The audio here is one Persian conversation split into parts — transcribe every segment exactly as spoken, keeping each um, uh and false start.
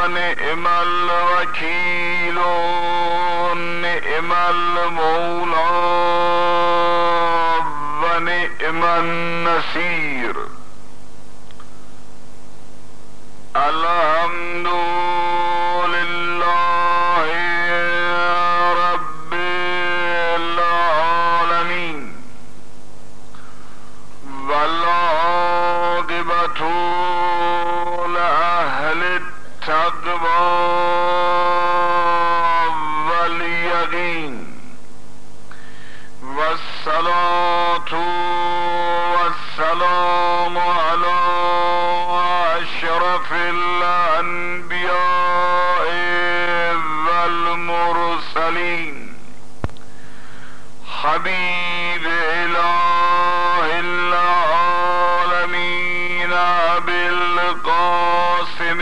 نعم الوكيل نعم المولى ونعم النصير. الحمد لله رب العالمين والعاقبة لأهل التقوى واليقين والصلاة والسلام على أشرف الأنبياء والمرسلين حبيب إله العالمين أبي القاسم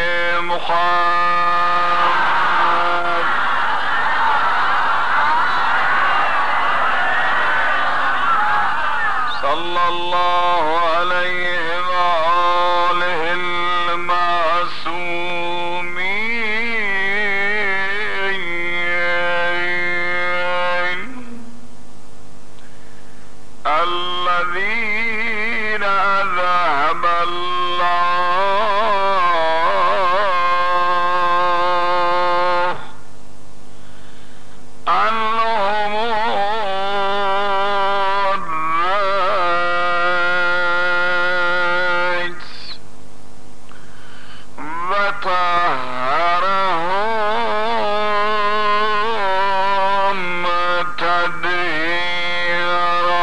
محمد صلى الله عليه وآله المعصومين الذين أذهب الله عنهم الرجس وطهرهم تطهيرا.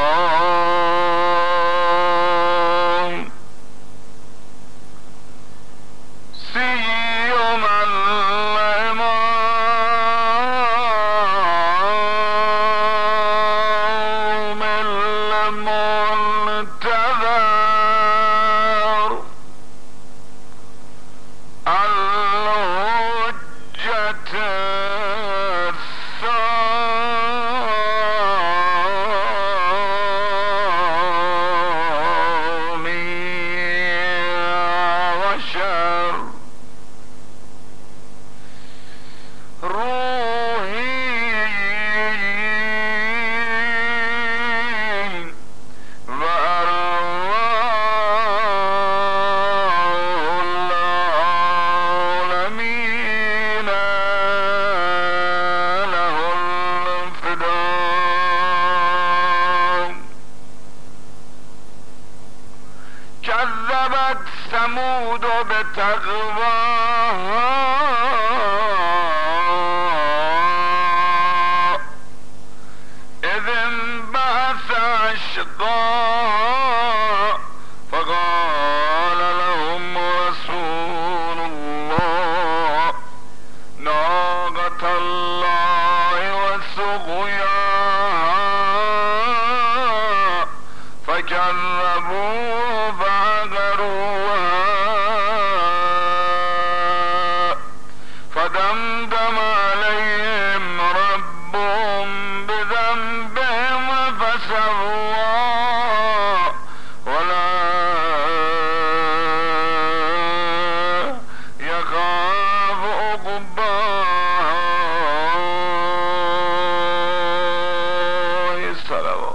سيما الإمام المنتظر الحجة الثاني عشر روحي وأرواح العالمين له الفداء. كذبت ثمود بتقواها إذ انبعث أشقاها فقال لهم رسول الله ناقة الله وسقياها فكذبوا فعقروها فدمدم عليهم ربهم بذنبهم فسواها ولا يخاف عقباها. الصلوات.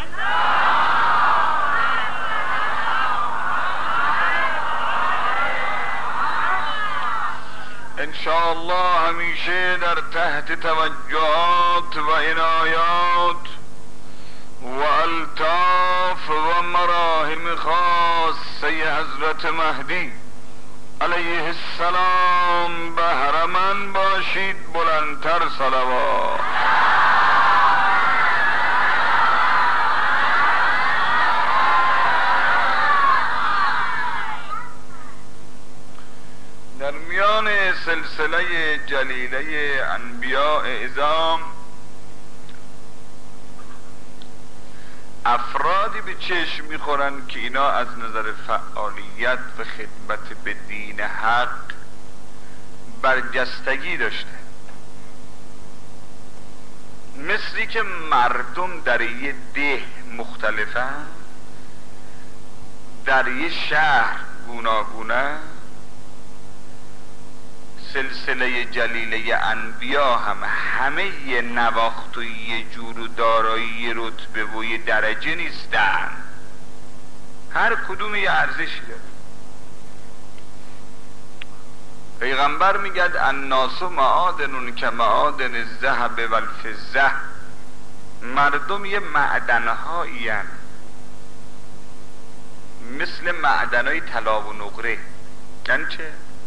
انشاءالله همیشه در تحت توجهات و عنایات و الطاف و مراهم خاصه حضرت مهدی علیه السلام بهره‌مند باشید. بلندتر صلوات. در میان سلسله جلیله انبیاء اعظام افرادی به چشم میخورن که اینا از نظر فعالیت و خدمت به دین حق برجستگی داشته، مثلی که مردم در یه ده مختلفن، در یه شهر گوناگونه، سلسله جلیله انبیا هم همه یه نواخت و یه جور و دارایی یه رتبه و یه درجه نیستن، هر کدوم یه ارزشی داره. پیغمبر میگد الناس معادن که معادن الذهب و الفضه، مردم یه معدنهایی هن مثل معدنهای طلا و نقره. یعنی چه؟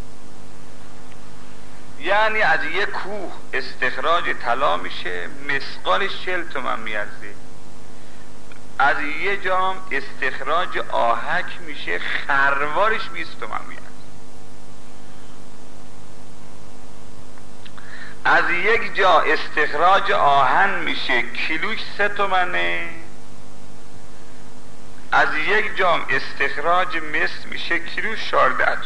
یعنی از یه کوه استخراج طلا میشه مثقالش چهل تومن میارزه، از یه جام استخراج آهک میشه خروارش بیست تومن میارزه، از یک جا استخراج آهن میشه کیلوش سه تومنه، از یک جام استخراج مس میشه کیلوش چهارده تومن.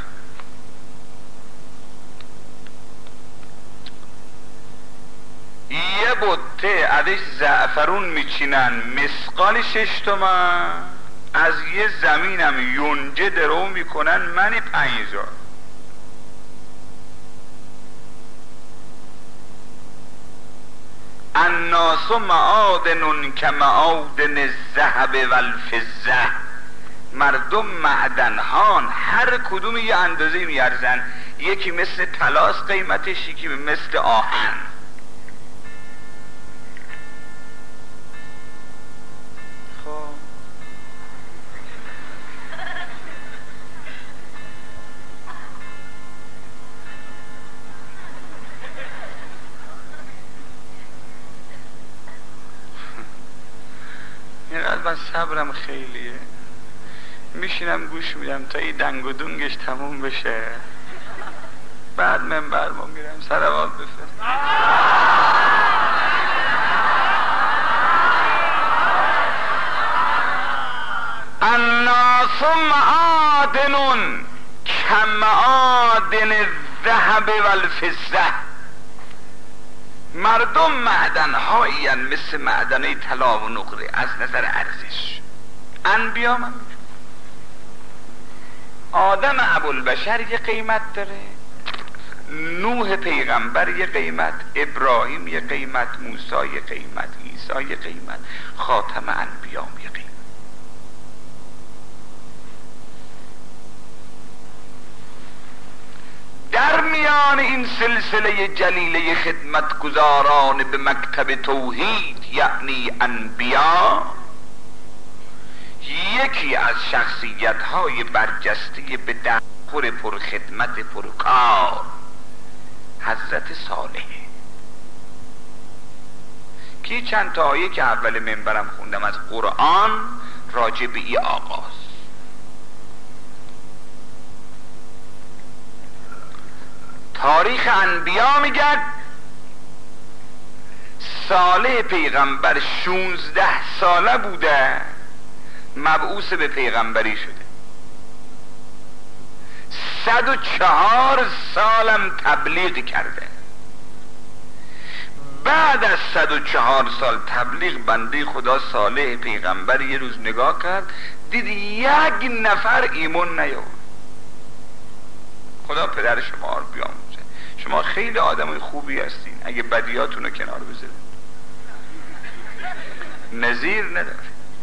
یه بطه ازش زعفرون میچینن مثقال شش تومن، از یه زمینم یونجه درو میکنن منی پنجزار. الناس معادن که معادن الذهب و الفضه، مردم معدنهان هر کدوم یه اندازه میارزن، یکی مثل طلاس قیمتش، یکی مثل آهن. خب اینقدر من صبرم خیلیه، میشینم گوش میدم تا این دنگ و دونگش تموم بشه، بعد منبر ما میرم صلوات بفرست. الناس معادن که معادن الذهب و الفضه، مردم معدن هایی هن مثل معدنه طلا و نقره از نظر ارزش. انبیا من آدم ابوالبشر یه قیمت داره، نوح پیغمبر یه قیمت، ابراهیم یه قیمت، موسی یه قیمت، عیسی یه قیمت، خاتم انبیا یه قیمت. در میان این سلسله جلیله خدمتگزاران به مکتب توحید یعنی انبیا، یکی از شخصیت های برجسته به دخور پرخدمت پرکار حضرت صالح، که چند تا آیه که اول منبرم خوندم از قرآن راجع به این آغاز. تاریخ انبیا میگد صالح پیغمبر شونزده ساله بوده مبعوث به پیغمبری شده، صد و چهار سالم تبلیغ کرده. بعد از صد و چهار سال تبلیغ بنده خدا صالح پیغمبر یه روز نگاه کرد، دید یک نفر ایمان نیاورد. خدا پدر شما رو بیاموزه، شما خیلی آدمای خوبی هستین، اگه بدیاتون رو کنار بذارید نظیر نداره.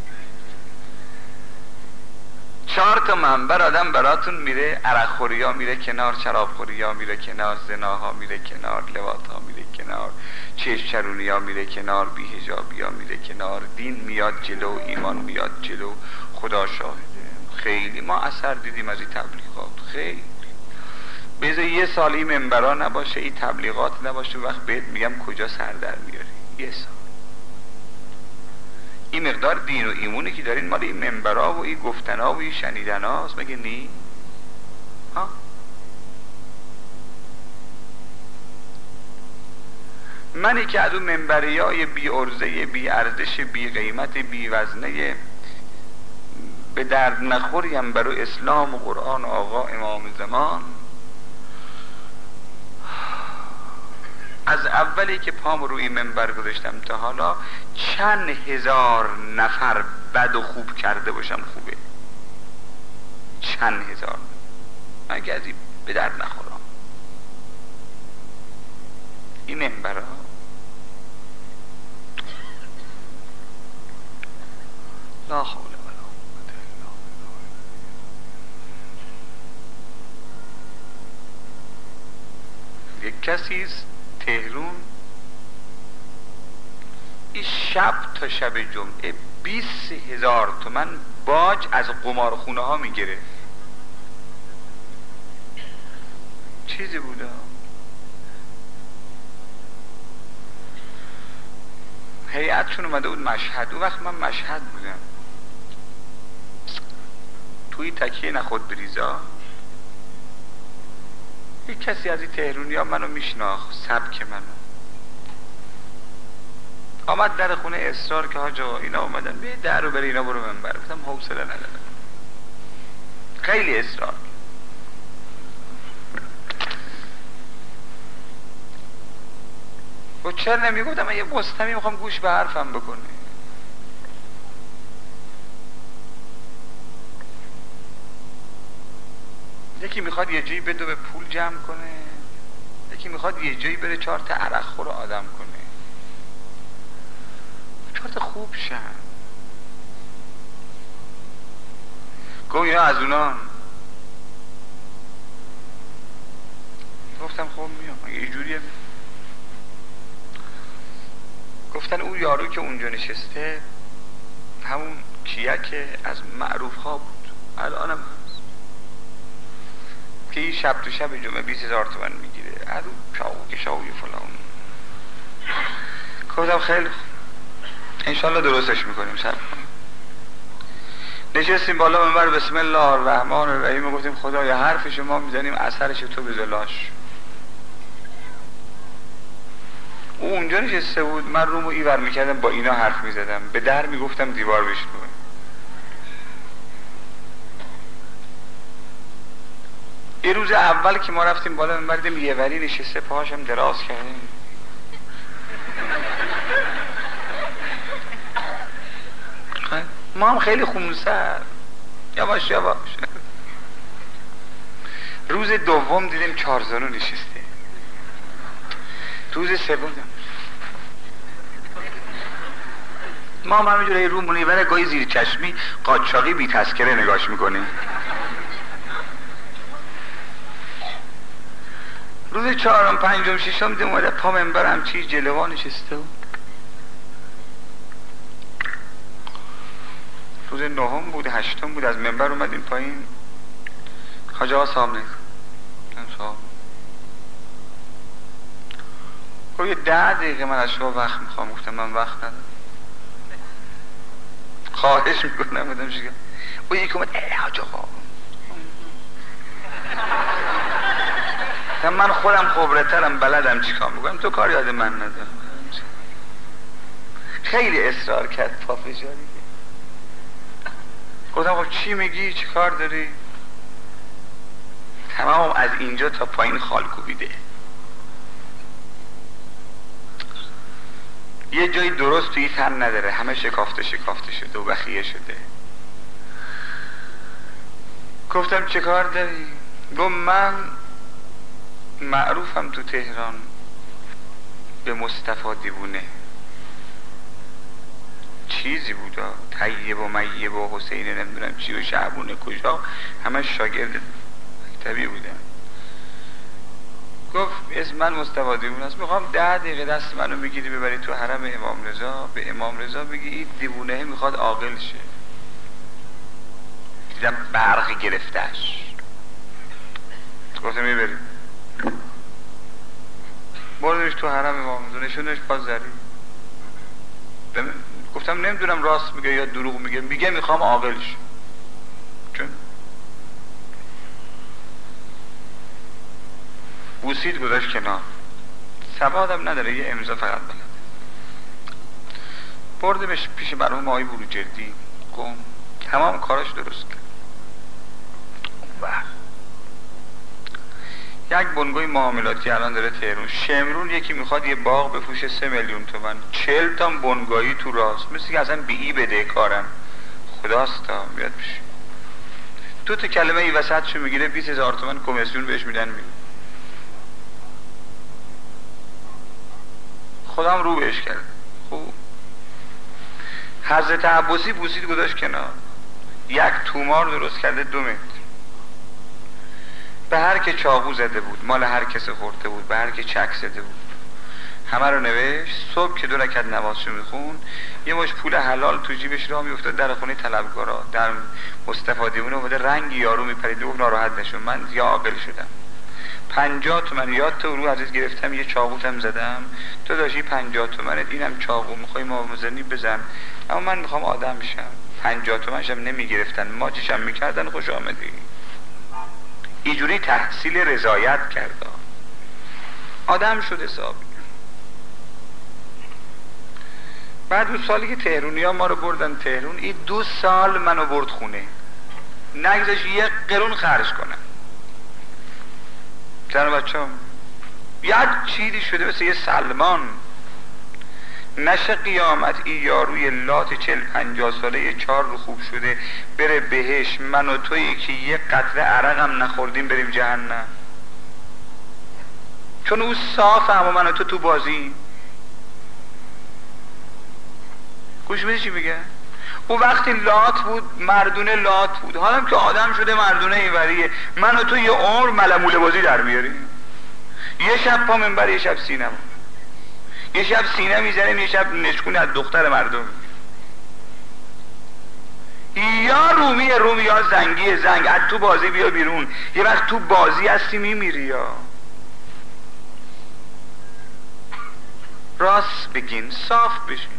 چهار تا منبر آدم براتون میره، عرق خوری ها میره کنار، شراب خوری ها میره کنار، زناها میره کنار، لواط ها میره کنار، چشم چرونی ها میره کنار، بی‌حجابی ها میره کنار، دین میاد جلو، ایمان میاد جلو. خدا شاهده خیلی ما اثر دیدیم از این تبلیغات، خیلی. بذار یه سال این منبرا نباشه، این تبلیغات نباشه، وقت بهت میگم کجا سر در میاری. یه سال این مقدار دین و ایمونی که دارین مال این منبرا و این گفتنا و این شنیدنا هست، مگه نی؟ ها؟ منی که از اون منبری های بی ارزه، بی ارزش، بی قیمت، بی وزنه، به درد نخوریم برای اسلام و قرآن آقا امام زمان، از اولی که پام روی منبر گذاشتم تا حالا چند هزار نفر بد و خوب کرده باشم خوبه، چند هزار. من که از این به درد نخورم. این منبرا لا حول ولا قوة الا بالله. یک کسی است تهرون این شب تا شب جمعه بیست هزار تومن باج از قمارخونه ها میگیره. چیزی بوده. هیئتشون اومده بود مشهد. اون وقت من مشهد بودم. توی تکیه نخود بریزا یک کسی از این تهرونی ها منو میشناخت، سبک منو، آمد در خونه اصرار که حاجا اینا اومدن بیا در رو بره اینا برو منبر. گفتم حوصله ندارم. خیلی اصرار. و چرا نمیگفتم من یه مستمی میخوام گوش به حرفم بکنه. یکی میخواد یه جایی بدو به پول جمع کنه، یکی میخواد یه جایی بره چهار تا عرق خور آدم کنه، چهار تا خوب شن. گفت اینا از اونان. گفتم خب میام یه جوریه. گفتن اون یارو که اونجا نشسته همون کیک از معروف ها بود، الانم هست، که این شب تو شب جمعه بیست هزار تومن میگیره از اون چاو که شاوی فلان. گفتم خیلی انشالله درستش میکنیم. سر نشستیم بالا منبر بسم الله الرحمن الرحیم و گفتیم خدایا حرف شما میزنیم اثرش تو بزلاش. او اونجا نشسته بود، من رومو ایور میکردم با اینا حرف میزدم، به در میگفتم دیوار بشنوه. یه روز اول که ما رفتیم بالا منبر دیدم یه وری نشسته پاهاشم دراز کرده. ما هم خیلی خونسر یواش یواش. روز دوم دیدیم چارزانو نشسته. روز سوم ما هم همینجوری رو منیوره گاهی زیر چشمی قاچاقی بی تذکره نگاش میکنیم. روز چهارم پنجم ششم دیدیم اومده پا منبرم چی جلوه نشسته بود. روز نهم بود هشتم بود از منبر اومدیم پایین. حاج آقا سلام علیکم. سلام. خب یه ده دقیقه من از شما وقت میخوام. گفتم من وقت ندارم، خواهش میکنم. بودم شکر او یکی اومد ای حاج آقا من خودم خبره ترم بلدم چیکار میکنم، تو کار یاد من ندارم. خیلی اصرار کرد پافشاری. گفتم خب چی میگی، چی کار داری؟ تمام از اینجا تا پایین خال کوبیده. یه جایی درست توی تن نداره، همه شکافته شکافته شده و بخیه شده. گفتم چه کار داری؟ گفت من معروفم تو تهران به مصطفی دیوونه. چیزی بودا طیب و میب و حسین نمیدونم چی و شعبونه کجا، همه شاگرد مکتبی بودن. گفت اسم من مصطفی دیوونه است، میخوام ده دقیقه دست منو بگیری ببری تو حرم امام رضا، به امام رضا بگی این دیوونه میخواد عاقل شه. دیدم برق گرفتش. گفتم میبریم. بردمش تو حرم امام رضا، نشونش پا زری. گفتم نمیدونم راست میگه یا دروغ میگه. میگه میخوام عاقل شه. چون بوسید گذاشت کنار. سوادم نداره، یه امضا فقط بلد. بردمش پیش مرحوم آقای بروجردی. گم تمام کاراش درست کرد. بله یک بنگوی معاملاتی الان داره تهرون شمرون، یکی میخواد یه باغ بفروشه سه میلیون تومن، چهل تا بنگاهی تو راست، مثل که اصلا بی ای بده کارم. خداستا بیاد پیش دو تا کلمه ای وسط شو میگیره بیست هزار تومن کمیسیون بهش میدن. میگه خودم رو بهش کرد. خوب حضرت عباسی بوسید گذاشت کنار. یک تومار درست کرده دو متر، به هر که چاقو زده بود، مال هر کس خورده بود، به هر که چک زده بود، همه رو نوشت. صبح که دو رکعت نمازشو میخون یه مش پول حلال تو جیبش راه میافتاد در خونه طلبکارا. در مصطفی دیوونه اومده رنگ یارو میپرید و ناراحت نشون. من یا عاقل شدم پنجاه تومن یاد تو رو عزیز گرفتم، یه چاقوتم زدم، تو داشتی پنجاه تومنت، اینم چاقو میخوای ما مزنی بزن، اما من میخوام آدم بشم. پنجاه تومنشم نمیگرفتن، ماچشم میکردن، خوش آمدی. اینجوری تحصیل رضایت کرد، آدم شد حسابی. بعد اون سالی که تهرونی ها ما رو بردن تهرون، این دو سال منو برد خونه، نگذاش یک قرون خرج کنم. زن و بچه هم یک چیزی شده مثل یه سلمان. نشه قیامت ای یاروی لات چل پنجاه ساله یه چار رو خوب شده بره بهش، من و تویی که یه قطره عرق هم نخوردیم بریم جهنم. چون او صاف هم و من و تو تو بازی. گوش بده چی میگه. او وقتی لات بود مردونه لات بود، حالا که آدم شده مردونه اینوریه. من و تو یه عمر ملموله بازی در میاریم. یه شب پا منبر، یه شب سینما، یه شب سینه میزنیم، یه شب نشکونه از دختر مردم. یا رومی رومی یا زنگی زنگ. از تو بازی بیا بیرون. یه وقت تو بازی هستی میمیری. یا راست بگین، صاف بشین.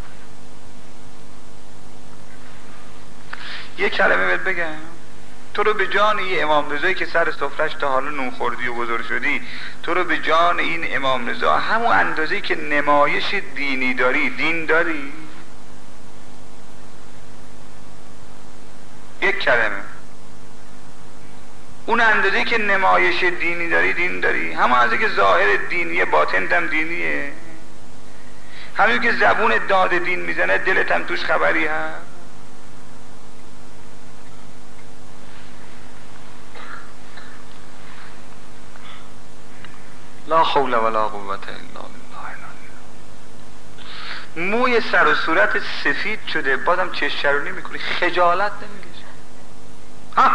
یه کلمه بهت بگم، تو رو به جان این امام رضایی که سر سفرش تا حالا نون خوردی و بزرگ شدی، تو رو به جان این امام رضا همون اندازه‌ای که نمایش دینی داری، دین داری؟ یک کلمه. اون اندازه‌ای که نمایش دینی داری، دین داری؟ همون اندازه‌ای که ظاهر دینیه، باطن هم دینیه. همین که زبون داد دین میزنه، دلت هم توش خبری هست. لا حول ولا قوة الا بالله. موی سر و صورت سفید شده، بازم چشم چرونی میکنی، خجالت نمیکشی؟ ها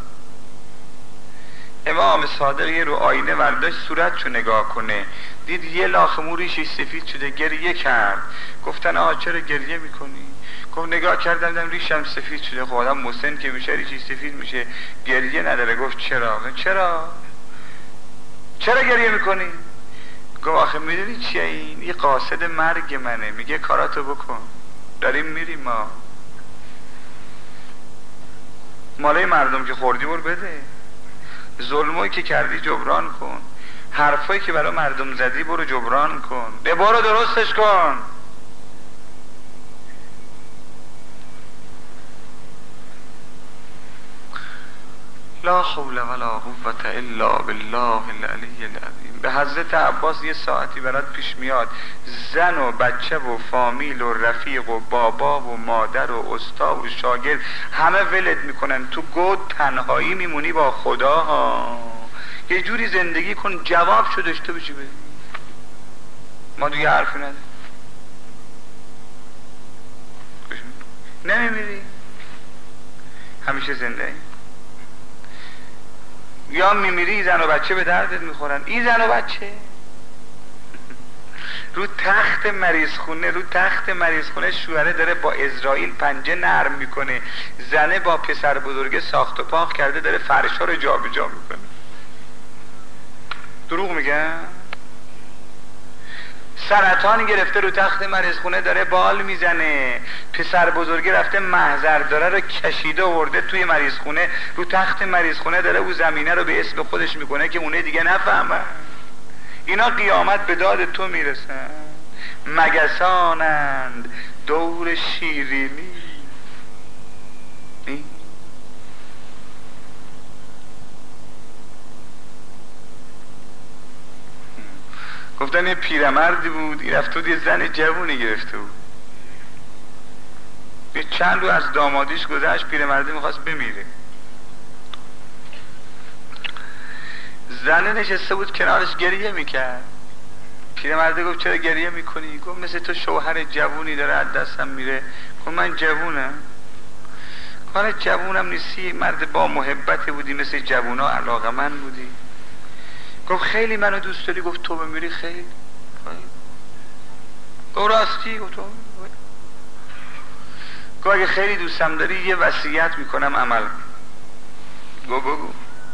امام صادق یه رو آینه ورداشت صورتشو نگاه کنه، دید یه لاخ مو ریشش سفید شده، گریه کرد. گفتن آقا چرا گریه میکنی؟ گفت نگاه کردم دیدم ریشم سفید شده. خب آدم مسن که میشه ریشش سفید میشه، گریه نداره. گفت چرا؟ چرا؟ چرا گریه میکنی؟ گفت آخه میدونی چیه این؟ یه قاصد مرگ منه، میگه کاراتو بکن، داریم میریم ما. مالای مردم که خوردی بر بده، ظلمایی که کردی جبران کن، حرفایی که برای مردم زدی برو جبران کن، به برو درستش کن. لا حول ولا قوة الا بالله العلی العظیم. به حضرت عباس یه ساعتی برات پیش میاد زن و بچه و فامیل و رفیق و بابا و مادر و استاد و شاگرد همه ولت میکنن، تو گود تنهایی میمونی با خدا ها. یه جوری زندگی کن جواب شو داشته باشی. بده ما دیگه حرفی نداریم. نمیمیری، همیشه زنده. یا میمیری زن و بچه به دردت میخورن. این زن و بچه رو تخت مریض خونه، رو تخت مریض خونه شوهره داره با اسرائیل پنجه نرم میکنه، زنه با پسر بزرگه ساخت و پاخ کرده داره فرشا رو جا به جا میکنه. دروغ میگم؟ سرطان گرفته رو تخت مریض خونه داره بال میزنه، پسر بزرگی رفته محضر داره رو کشیده ورده توی مریض خونه، رو تخت مریض خونه داره او زمینه رو به اسم خودش میکنه که اونه دیگه نفهمن. اینا قیامت به داد تو میرسن. مگسانند دور شیرینی. گفتن یه پیرمردی بود، این رفته بود یه زن جوونی گرفته بود، یه چند رو از دامادیش گذشت، پیرمردی میخواست بمیره. زنه نشسته بود کنارش گریه میکرد. پیرمرد گفت چرا گریه میکنی؟ گفت مثل تو شوهر جوونی داره از دستم میره. گفت من جوونم؟ کار جوونم نیستی، مرد با محبت بودی، مثل جوونا علاقه‌مند بودی. گفت خیلی منو دوست داری؟ گفت تو بمیری خیلی. گفت راستی؟ گفت تو. گفت اگه خیلی دوستم داری یه وصیت میکنم عمل. گفت بگو.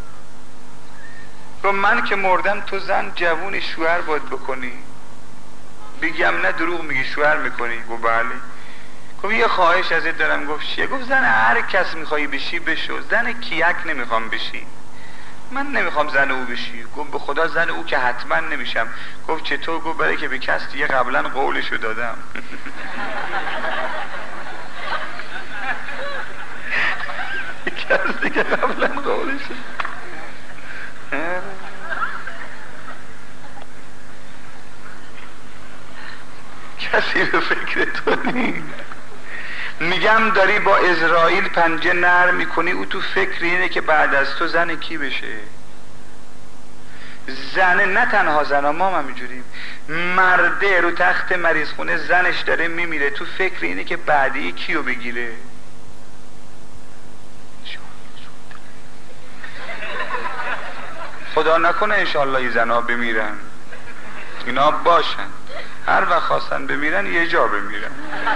گفت من که مردم تو زن جوونی شوهر باید بکنی. بگم نه دروغ میگی شوهر میکنی؟ گفت بله. گفت یه خواهش ازت دارم. گفت چیه؟ گفت زن هر کس میخوایی بشی بشو، زن کیک نمیخوام بشی. من نمیخوام زن او بشی. گفت به خدا زن او که حتما نمیشم. گفت چطور؟ گفت برای که به کس دیگه قبلا قولشو دادم. کس دیگه قبلا قولشو. کسی به فکر تو نیست. میگم داری با اسرائیل پنجه نرم میکنی، او تو فکر اینه که بعد از تو زن کی بشه. زنه، نه تنها زن، ما هم همینجوریم. مرده رو تخت مریض خونه زنش داره میمیره، تو فکر اینه که بعدی کیو بگیره. خدا نکنه انشالله این زنها بمیرن، اینا باشن هر وقت خواستن بمیرن یه جا بمیرن.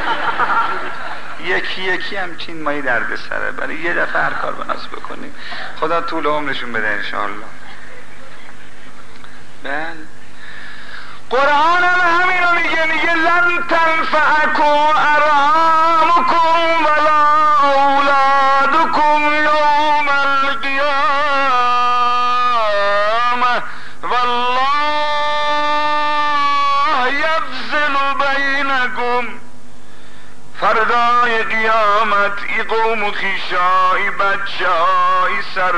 یکی یکی همچین مایی درد سره، برای یه دفعه هر کار بناس بکنیم. خدا طول عمرشون بده انشاءالله. بله قرآن هم همین رو میگه، میگه لن تنفعکم ارحامکم ولا اولادکم یوم القیامه والله یفصل بینکم. فردای قیامت ای قوم و خیشایی بچه های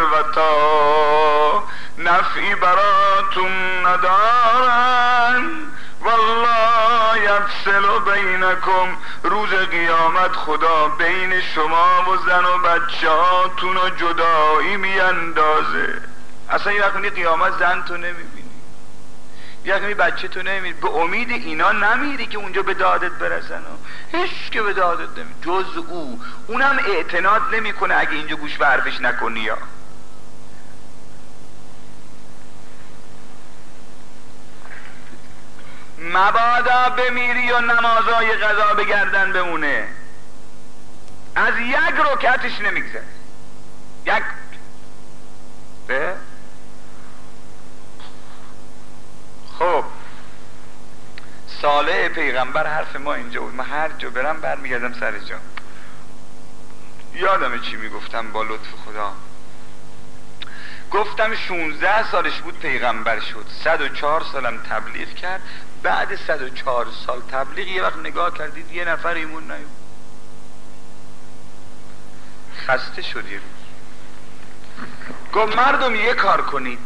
ثروتا نفعی براتون ندارن. والله یفصل بینکم، روز قیامت خدا بین شما و زن و بچه هاتون رو جدایی میاندازه. اصلا یه وقتی قیامت زن تو نمیبینی، یه وقتی بچه تو نمیبینی، به امید اینا نمیری که اونجا به دادت برسن. هیچ که به دادت نمی جز او، اونم اعتناد نمیکنه اگه اینجا گوش به حرفش نکنی. یا مبادا بمیری و نمازای قضا به گردن بمونه، از یک رکعتش نمیگذره. یک به خب صالح پیغمبر حرف ما اینجا بود. من هر جا برم برمیگردم سر جا. یادمه چی میگفتم با لطف خدا. گفتم شونزده سالش بود پیغمبر شد، صد و چهار سالم تبلیغ کرد. بعد صد و چهار سال تبلیغ یه وقت نگاه کردید یه نفر ایمون نیومد. خسته شد یه روز. گفت مردم یه کار کنید،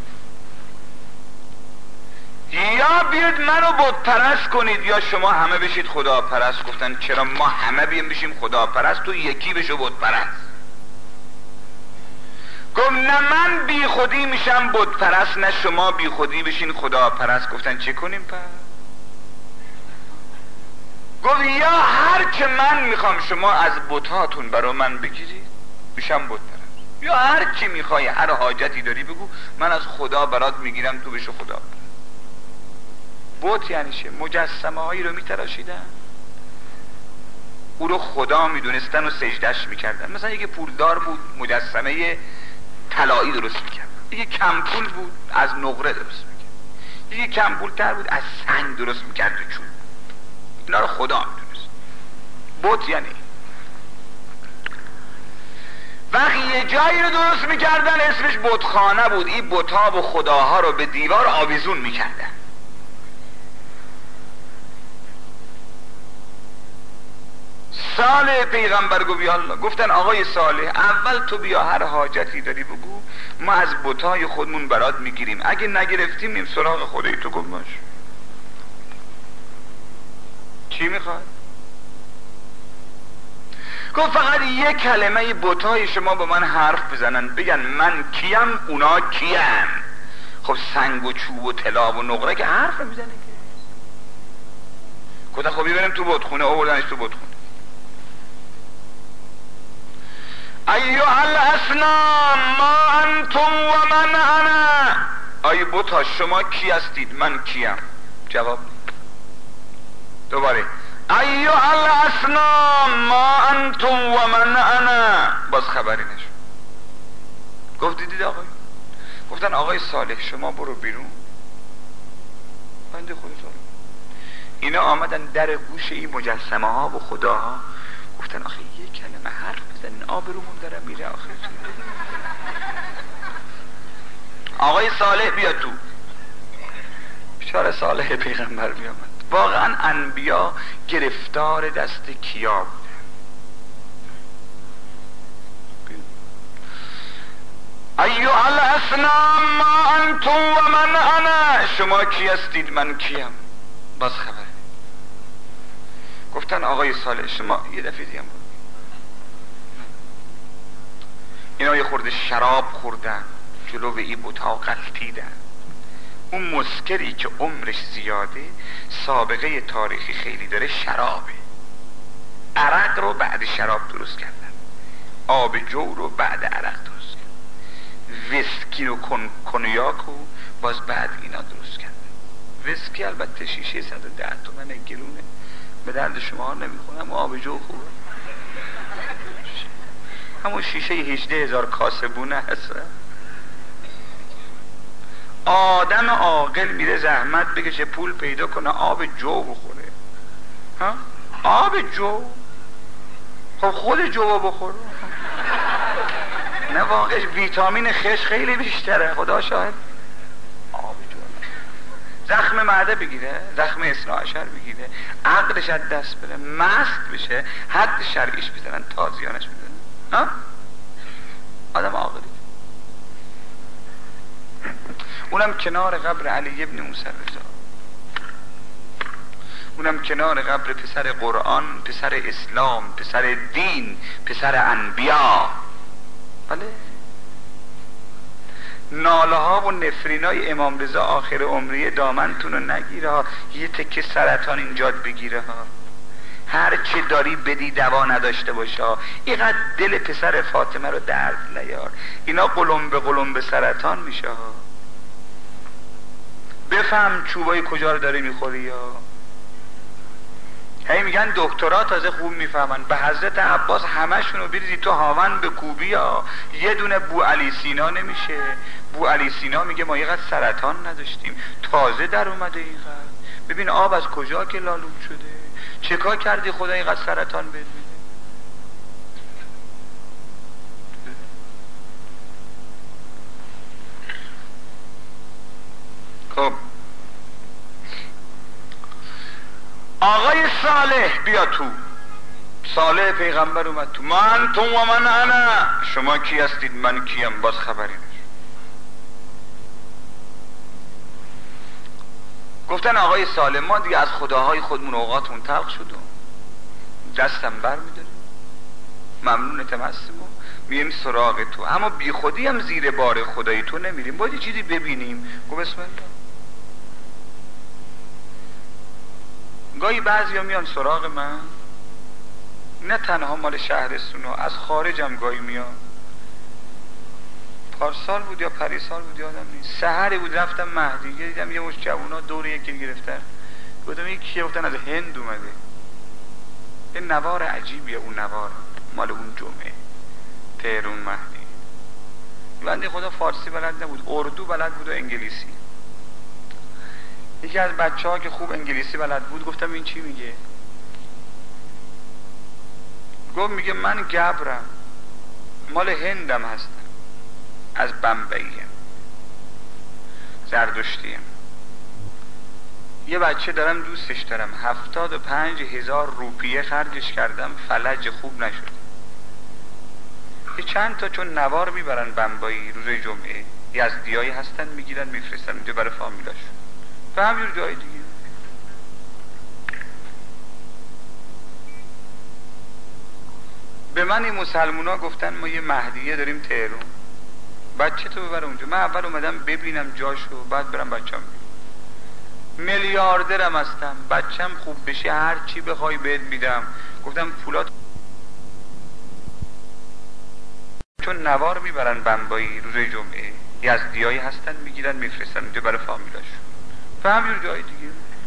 یا بیاید منو بت پرست کنید یا شما همه بشید خدا پرست. گفتن چرا ما همه بیم بشیم خدا پرست، تو یکی بشو بت پرست. گفت نه من بی خودی میشم بت پرست، نه شما بی خودی بشین خدا پرست. گفتن چه کنیم پس؟ گفت یا هر که من میخوام شما از بتاتون برا من بگیرید میشم بت پرست، یا هر کی میخوای هر حاجتی داری بگو من از خدا برات میگیرم تو بشو خدا پرست. بت یعنی چه؟ مجسمه هایی رو میتراشیدن، او رو خدا میدونستن و سجدش میکردن. مثلا یکی پولدار بود مجسمه طلایی درست میکرد، یکی کم پول بود از نقره درست میکرد، یکی کم پول تر بود از سنگ درست میکرد و چوب. اینا رو خدا میدونست. بت یعنی وقتی یه جایی رو درست میکردن اسمش بتخانه بود. این بتها و خداها رو به دیوار آویزون میکردن. صالح پیغمبر گفت یا الله. گفتن آقای صالح اول تو بیا هر حاجتی داری بگو، ما از بتای خودمون برات میگیریم، اگه نگرفتیم میم سراغ خدای تو. گفت باش. چی میخواد؟ گفت فقط یک کلمه بتای شما با من حرف بزنن، بگن من کیم اونا کیم. خب سنگ و چوب و طلا و نقره که حرف میزنه که گفتن خب بریم تو بتخونه، آوردنش تو بتخونه. ایها الاصنام ما انتم و من انا، ای بت‌ها شما کی هستید من کیم؟ جواب دوباره ایها الاصنام ما انتم و من انا، باز خبری نشد. گفت دیدید آقای؟ گفتن آقای صالح شما برو بیرون. بنده خود صالح اینا آمدن در گوش این مجسمه ها و خداها، گفتن آخه یه کلمه حرف بزنین آبرومون داره میره آخه. آقای صالح بیا تو. بیچاره صالح پیغمبر می آمد. واقعا انبیا گرفتار دست کیا بودن. ایها الاصنام ما انتم و من انا، شما کی هستید من کیم؟ باز خبر. گفتن آقای صالح شما یه دفعه دیگه بود. اینا یه خورده شراب خوردن، جلو به این بت‌ها غلطیدن. اون مسکری که عمرش زیاده سابقه تاریخی خیلی داره شرابه. عرق رو بعد شراب درست کردن، آب جو رو بعد عرق درست کردن، ویسکی رو کن... کنیاک رو باز بعد اینا درست کردن. ویسکی البته شیشه صد و ده تومن گلونه، به درد شما نمیخونه، اما آب جو خوبه. همون شیشه هجده هزار کاسه بونه هست. آدم عاقل میره زحمت بکشه پول پیدا کنه آب جو بخوره. ها؟ آب جو؟ خب خود جو بخور. نه واقعش ویتامین خش خیلی بیشتره، خدا شاهد. آب جو زخم معده بگیره، زخم اثنا عشر بگیره، عقلش از دست بره، مست بشه، حد شرعیش بزنن، تازیانش بزنن. ها؟ آدم عاقلی. اونم کنار قبر علی ابن موسی رضا، اونم کنار قبر پسر قرآن، پسر اسلام، پسر دین، پسر انبیا. بله ناله ها و نفرینای امام رضا آخر عمریه دامنتون رو نگیره ها، یه تکه سرطان اینجا بگیره ها، هر چی داری بدی دوا نداشته باشه ها، اینقدر دل پسر فاطمه رو درد نیار، اینا قلم به قلم به سرطان میشه ها. بفهم چوبای کجا رو داری میخوری یا هی میگن دکترا تازه خوب میفهمن. به حضرت عباس همشونو بریزی تو هاون به کوبی یا یه دونه بو علی سینا نمیشه. بو علی سینا میگه ما یقدر سرطان نداشتیم تازه در اومده اینقدر. ببین آب از کجا که لالود شده، چه کار کردی خدا اینقدر سرطان بهت میده. خب آقای صالح بیا تو. صالح پیغمبر اومد تو. من تو و من انا، شما کی هستید من کیم؟ باز خبری نشد. گفتن آقای صالح ما دیگه از خداهای خودمون اوقاتمون تلخ شدیم، دستم بر میداریم، ممنونتم هستیم و میریم سراغ تو، اما بی خودی هم زیر بار خدای تو نمیریم، باید چیزی ببینیم. گو بسم الله. گاهی بعضی ها میان سراغ من، نه تنها مال شهرستون ها، از خارج هم گاهی میان. پارسال بود یا پریسال بود یادم نیست، سحری بود رفتم مهدیه، دیدم یه مش جوونا دور یکی گرفتن، گفتم این کیه؟ گفتن از هند اومده. یه نوار عجیبیه اون نوار، مال اون جمعه تهرون مهدی. بنده خدا فارسی بلد نبود، اردو بلد بود و انگلیسی. یکی از بچه ها که خوب انگلیسی بلد بود گفتم این چی میگه؟ گفت میگه من گبرم، مال هندم هستم، از بمبئیم، زردشتیم. یه بچه دارم دوستش دارم، هفتاد و پنج هزار روپیه خرجش کردم، فلج خوب نشد. یه چند تا چون نوار میبرن بمبئی روز جمعه، یزدیایی هستن میگیرن میفرستن اونجا برای فامیلاش و همجور جای دیگه. به من این مسلمونا گفتن ما یه مهدیه داریم تهرون، بچه تو ببر اونجا. من اول اومدم ببینم جاشو، بعد برم بچه‌ام. میلیاردرم هستم، بچم خوب بشه هر چی بخوای بهت میدم. گفتم پولات چون نوار میبرن بمبایی روز جمعه، یزدیایی هستن میگیرن میفرستن اینجا برای فامیلاشون و همجور جای دیگه.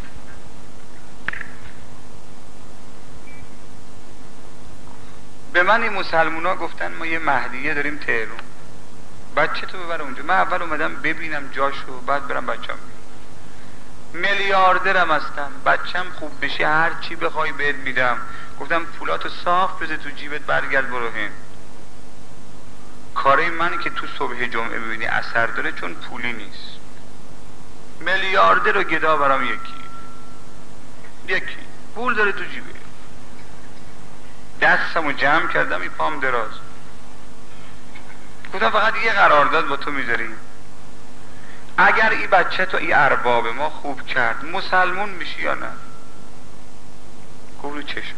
به من این مسلمونا گفتن ما یه مهدیه داریم تهران، بچه تو ببر اونجا. من اول اومدم ببینم جاشو بعد برم بچم ببینم. میلیاردرم هستم، بچم خوب بشه هر چی بخوای بهت میدم. گفتم پولاتو صاف بده تو جیبت برگرد برو هند. کاره من که تو صبح جمعه ببینی اثر داره چون پولی نیست. میلیاردر و گدا برام یکی یکی پول داره تو جیبه. دستمو جمع کردم این پام دراز. گفتم فقط یه قرارداد با تو میذاریم، اگر این بچه تو این ارباب ما خوب کرد مسلمون میشی یا نه؟ گفت رو چشم.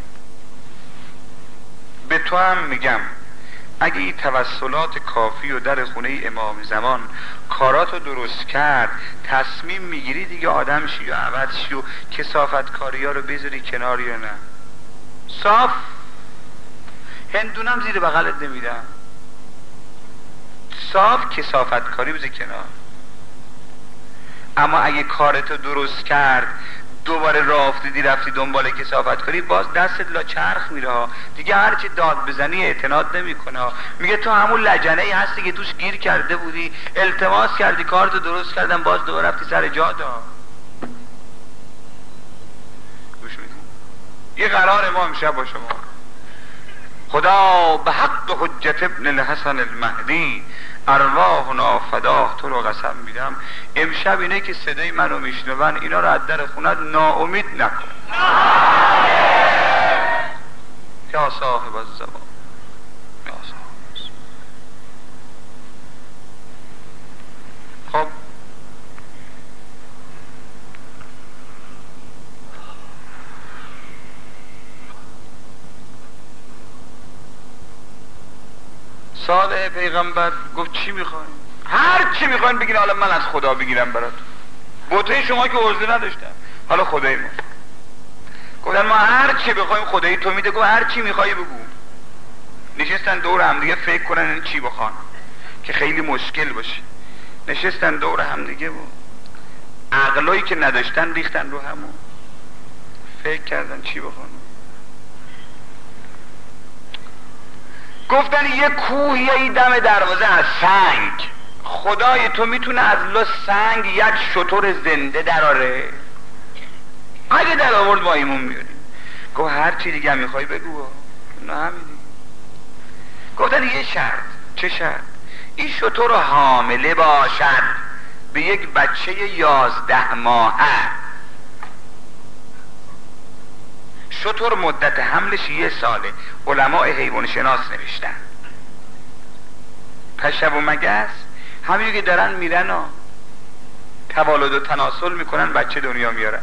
به تو هم میگم اگه این توسلات کافی و در خونه امام زمان کاراتو درست کرد، تصمیم میگیری دیگه آدم شی و عوض شی و کثافت کاری ها رو بذاری کنار یا نه؟ صاف هندونم زیر بغلت نمیدم، صاف کثافت کاری بذاری کنار. اما اگه کارتو درست کرد دوباره راه افتادی رفتی دنبال کثافت کاری، باز دستت لا چرخ میره ها. دیگه هرچی داد بزنی اعتناد نمیکنه ها. میگه تو همون لجنه ای هستی که توش گیر کرده بودی، التماس کردی کارتو درست کردن، باز دوباره رفتی سر جات ها. گوش میدی؟ یه قرار ما امشب با شما، خدا به حق حجت ابن الحسن المهدی ارواحنا فداه تو رو قسم میدم، امشب اینه که صدای منو میشنون اینا رو از در خونت ناامید نکن. یا صاحب الزمان یا صاحب. خب صالح پیغمبر گفت چی میخواین؟ هر چی میخواین بگین، حالا من از خدا بگیرم براتون. بوته شما که عرضه نداشتم، حالا خدای ما. گفتن ما هر چی بخوایم خدای تو میده. گفت هر چی میخوای بگو. نشستن دور هم دیگه فکر کنن این چی بخوان که خیلی مشکل باشه. نشستن دور هم دیگه و عقلایی که نداشتن ریختن رو همون، فکر کردن چی بخوان. گفتن یه کوه یه دم دروازه از سنگ، خدای تو میتونه از لو سنگ یک شتر زنده دراره؟ اگه در آورد ما ایمون میاریم. گفت هر چی دیگه هم میخوای بگو. نه همینی. گفتن یه شرط. چه شرط؟ این شتر حامله باشد به یک بچه یازده ماهه. شتر مدت حملش یه ساله، علماء حیوان شناس نوشتن. پشب و مگس همین که دارن میرن و توالد و تناسل میکنن بچه دنیا میارن.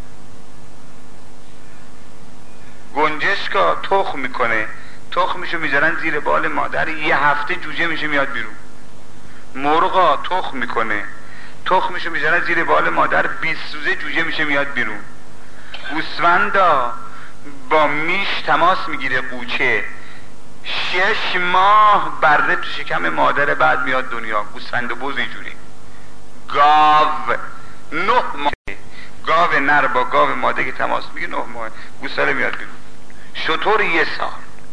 گنجشکا تخم میکنه، تخمشو میذارن زیر بال مادر، یه هفته جوجه میشه میاد بیرون. مرغا تخم میکنه، تخمشو میذارن زیر بال مادر، بیست روزه جوجه میشه میاد بیرون. گوسفندا با میش تماس میگیره قوچه، شش ماه بره تو شکم مادر بعد میاد دنیا. گوسفند و بز اینجوری. گاو نه ماه، گاو نر با گاو ماده که تماس میگه نه ماه گوساله میاد بیرون. شتر یه سال.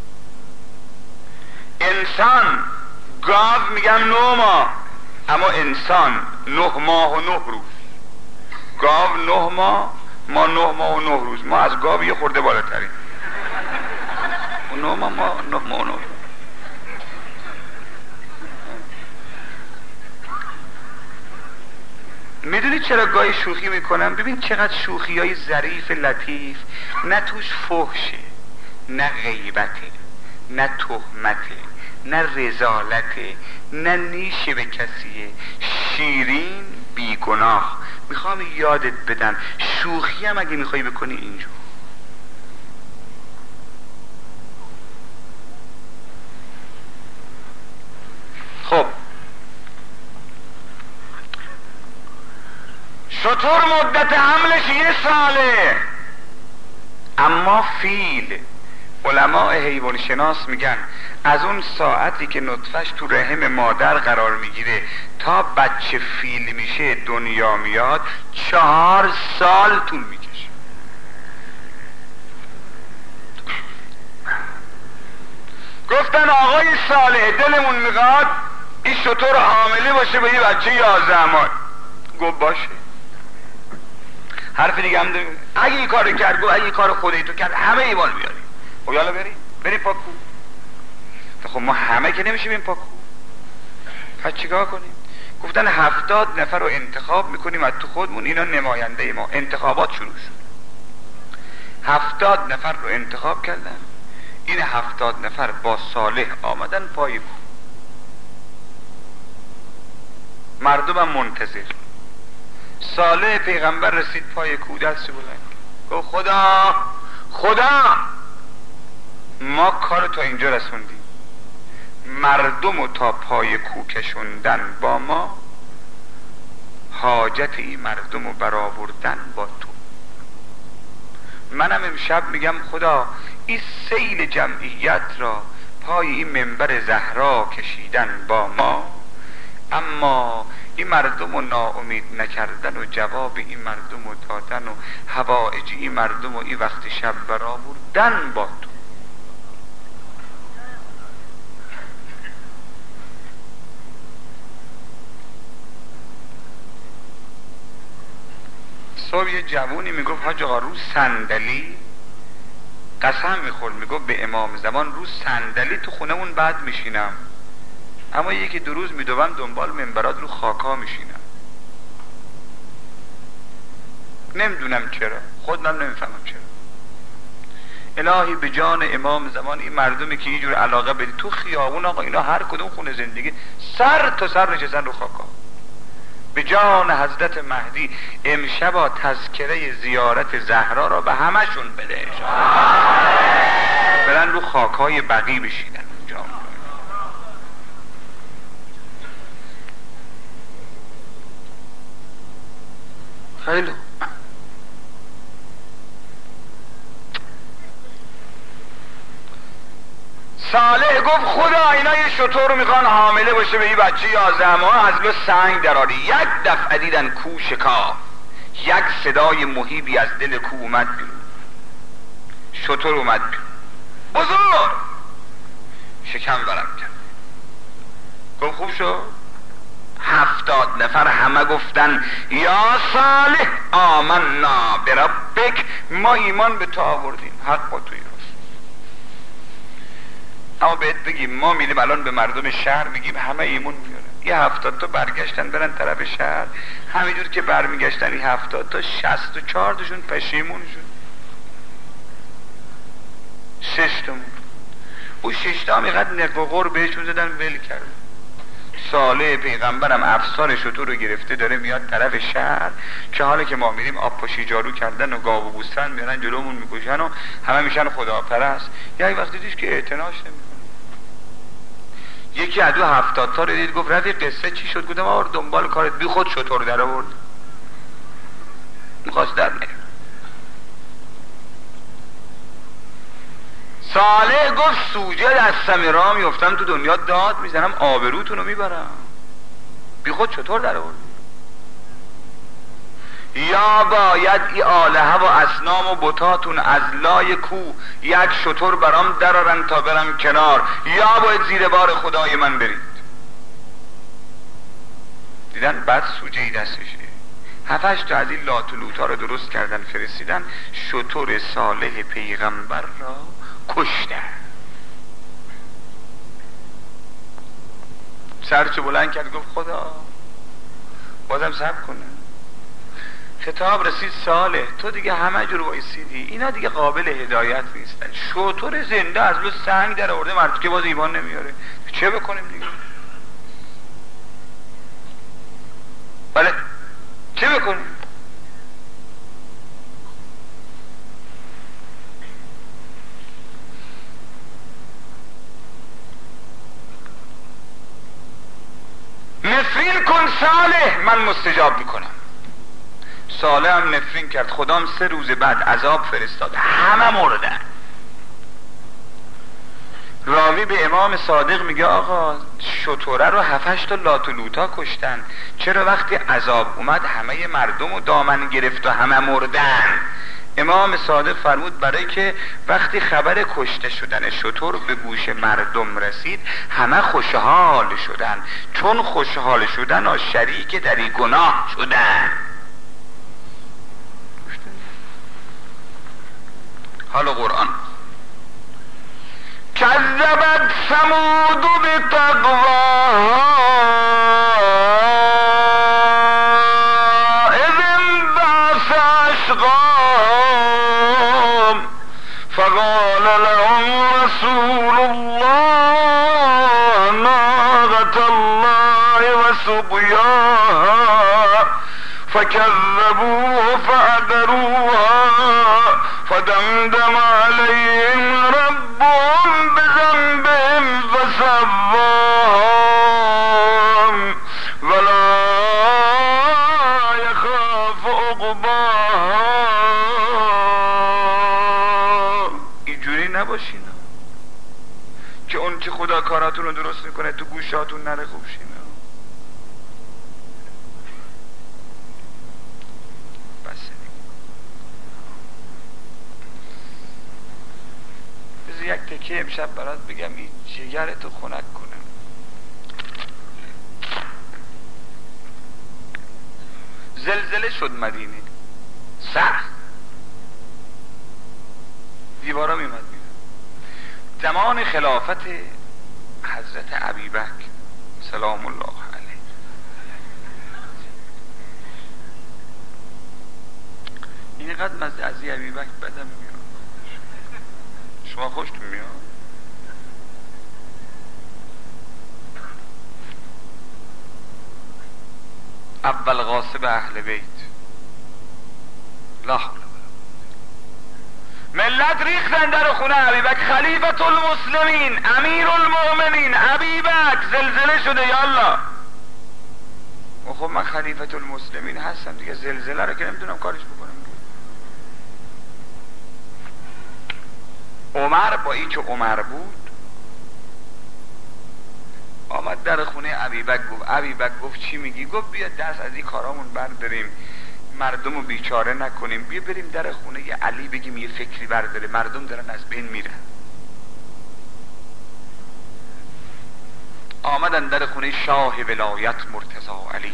انسان گاو میگم نه ماه، اما انسان نه ماه و نه روز. گاو نه ماه، ما نه ماه و نه روز. ما از گاو یه خورده بالاتریم. نه ماه ما نه ماه و نه روز. میدونی چرا گاهی شوخی میکنم؟ ببین چقدر شوخی های ظریف لطیف، نه توش فحشه، نه غیبته، نه تهمته، نه رذالته، نه نیشه به کسیه، شیرین بیگناه. میخوام یادت بدم شوخی هم اگه میخوای بکنی اینجور. خب شتر شتر مدت حملش یه ساله، اما فیل علماء حیوان شناس میگن از اون ساعتی که نطفهش تو رحم مادر قرار میگیره تا بچه فیل میشه دنیا میاد چهار سال طول میکشه. گفتن آقای صالح دلمون میخواد این شتر حامله باشه به یه بچه یازده ماه. گفت باشه. حرف دیگه هم داریم اگه این کار کرد، گفت اگه این کار خودی تو کرد همه ایوان بیاریم. خب یالا بریم بریم پاکو. خب ما همه که نمیشه بریم پاکو، پس چیکار کنیم؟ گفتن هفتاد نفر رو انتخاب میکنیم از تو خودمون، اینا نماینده ما. انتخابات شروع شد، هفتاد نفر رو انتخاب کردن. این هفتاد نفر با صالح آمدن پای کو. مردمم منتظر. صالح پیغمبر رسید پای کو، دست بلند گفت خدا خدا ما کار تا اینجا رسوندیم، مردم رو تا پای کو کشوندن با ما، حاجت این مردم رو برآوردن با تو. منم امشب میگم خدا این سیل جمعیت را پای این منبر زهرا کشیدن با ما، اما این مردم رو ناامید نکردن و جواب این مردم رو دادن و حوائج این مردم رو این وقت شب برآوردن با تو. صبح یه جوونی میگفت حاج آقا رو صندلی قسم میخورد، میگفت به امام زمان رو صندلی تو خونمون بعد میشینم، اما یکی دو روز میدوم دنبال منبرات رو خاکا میشینم. نمیدونم چرا، خودم نمیفهمم چرا. الهی به جان امام زمان این مردمی که اینجور علاقه بدی تو خیابون، آقا اینا هر کدوم خونه زندگی سر تا سر نشستن رو خاکا. به جان حضرت مهدی امشبا تذکره زیارت زهرا را به همشون بده، برن رو خاکای بقی بشینن اونجا. خیلی صالح گفت خدا اینا یه شتر رو میخوان حامله باشه به این بچه یازده ماه، از لو سنگ دراری. یک دفعه دیدن کو شکاف، یک صدای مهیبی از دل کو اومد بیرون، شتر اومد بیرون بزرگ، شکم ورم کرد. گفت خوب شد. هفتاد نفر همه گفتن یا صالح آمنا بربک، ما ایمان به تو آوردیم، حق با توی. اما بهت بگیم ما میریم الان به مردم شهر میگیم همه ایمون میاره. یه هفتاد تا برگشتن برن طرف شهر، همینجور که برمیگشتن این هفتاد تا شست و چهار تاشون پشیمون شد. شش تامون او شش تا هم اینقدر نق و غر بهشون زدن ول کرد. صالح پیغمبرم افسار شتر رو گرفته داره میاد طرف شهر، که حالا که ما میریم آب پاشی جارو کردن و گاو و گوسفند میارن جلومون میکشن و همه میشن خداپرست. یا یک وقتی دیش که اعتناش نمیکنه. یکی از دو هفتاد تا رو دید گفت رفیق قصه چی شد؟ گفتم آور دنبال کارت، بی خود شتر در آورد، میخواست در نگه. صالح گفت سوجه دستم را میفتم تو دنیا داد میزنم آبروتونو میبرم، بی خود چطور در آورد؟ یا باید ای آلهه و اصنام و بتاتون از لای کو یک شتر برام درارن تا برم کنار، یا باید زیر بار خدای من برید. دیدن بعد سوجه ای دستشه، هفتش تا از این لات و لوتا رو درست کردن فرستیدن، شتر صالح پیغمبر را کشتن. سرچو بلند کرد گفت خدا بازم صبر کنه. خطاب رسید صالح تو دیگه همه جور وایسیدی، اینا دیگه قابل هدایت نیستن. شتر زنده از لو سنگ در آورده، مرد که باز ایمان نمیاره، چه بکنیم دیگه؟ بله چه بکنیم؟ نفرین کن صالح من مستجاب میکنم. صالح هم نفرین کرد، خدام سه روز بعد عذاب فرستاد، همه مردن. راوی به امام صادق میگه آقا شتوره رو هفتش تا لات و لوتا کشتن، چرا وقتی عذاب اومد همه مردم رو دامن گرفت و همه مردن؟ امام صادق فرمود برای که وقتی خبر کشته شدن شتر به گوش مردم رسید همه خوشحال شدن، چون خوشحال شدن و شریک در این گناه شدن. حالا قرآن کذبت ثمود بطغواها اذ انبعث اشقاهم فقال لهم رسول الله ناقة الله وسقياها فكذبوه فعقروها فدمدم عليهم ربهم بذنبهم فسواهم ولا يخاف عقباها. اینجوری نباشین که اون که خدا کاراتون رو درست میکنه تو گوشاتون نره خوب شین. یک تکه امشب برات بگم این جگرتو خنک کنم. زلزله شد مدینه، سخت دیوارا میمد میرم. زمان خلافت حضرت ابیبکر سلام الله علیه، اینقدر مزه از ابیبکر بدم میاد. شما خوشتون میاد؟ اول غاصب اهل بیت، لا حول ولا قوة. ملت ریختن در خونه ابیبکر، خلیفة المسلمین، امیر المؤمنین ابیبکر زلزله شده. یالله خب من خلیفة المسلمین هستم دیگه، زلزله رو که نمیتونم کارش بکنم. عمر با ای که عمر بود آمد در خونه ابیبکر، گفت ابیبکر گفت چی میگی؟ گفت بیا دست از این کارامون برداریم، مردم رو بیچاره نکنیم، بیا بریم در خونه ی علی بگیم یه فکری برداره، مردم دارن از بین میرن. آمدن در خونه شاه ولایت مرتضی علی.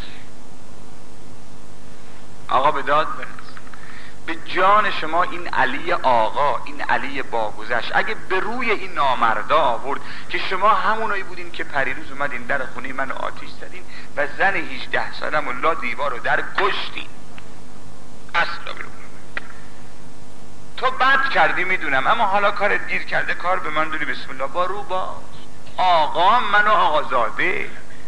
آقا به داد برس، به جان شما این علی آقا، این علی باگذشت اگه به روی این نامردا آورد که شما همونایی بودین که پریروز اومدین در خونه من آتیش زدین و زن هجده سالم الله دیوار رو در کشتین. اصلا برو تو بد کردی میدونم، اما حالا کارت گیر کرده، کار به من دوری، بسم الله با رو باز. آقا منو آقازاده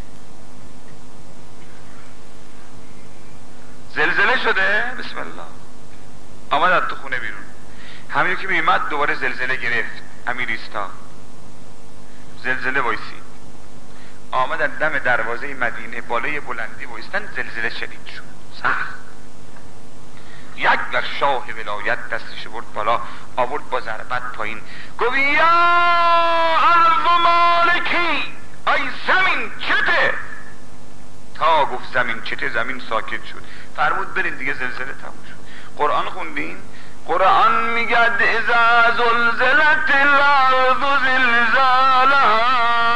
زلزله شده، بسم الله. آمد از تو خونه بیرون، همین که میمد دوباره زلزله گرفت. امیر ایستا، زلزله وایسید. آمدن دم دروازه مدینه بالای بلندی وایستن، زلزله شدید شد، سخت. یک در شاه ولایت دستش برد بالا، آورد با ضربت پایین، گفت یا ارض مالکی، ای زمین چته؟ تا گفت زمین چته، زمین ساکت شد. فرمود برین دیگه، زلزله تموم شد. قرآن خوندین؟ قرآن میگد اذا زلزلت الارض زلزالها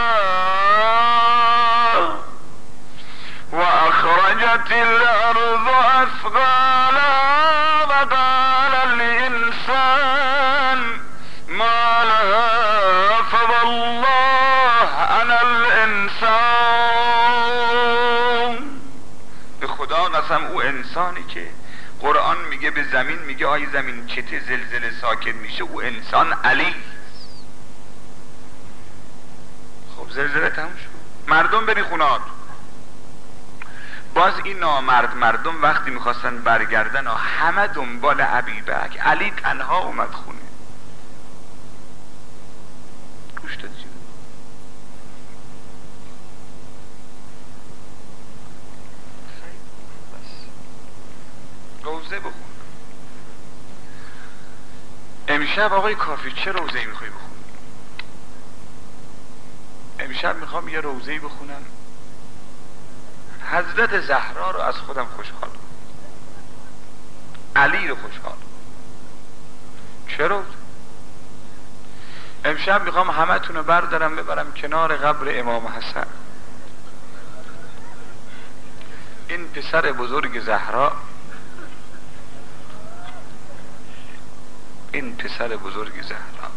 و اخرجت الارض اثقالها و قال الانسان ما لها فوالله انا الانسان. به خدا قسم او انسانی که قرآن میگه به زمین میگه آی زمین چته زلزله ساکت میشه، او انسان علی. خب زلزله تموم شد، مردم بری خونات. باز این نامرد مردم وقتی میخواستن برگردن همه دنبال ابیبکر، علی تنها اومد خونه. گوش دادی؟ روزه بخون. امشب آقای کافی چه روزه‌ای میخوای بخونی؟ امشب میخوام یه روزه‌ای بخونم حضرت زهرا رو از خودم خوشحال کنم، علی رو خوشحال کنم. چه روز؟ امشب میخوام همه تون رو بردارم ببرم کنار قبر امام حسن، این پسر بزرگ زهرا، این پسر بزرگ زهرا.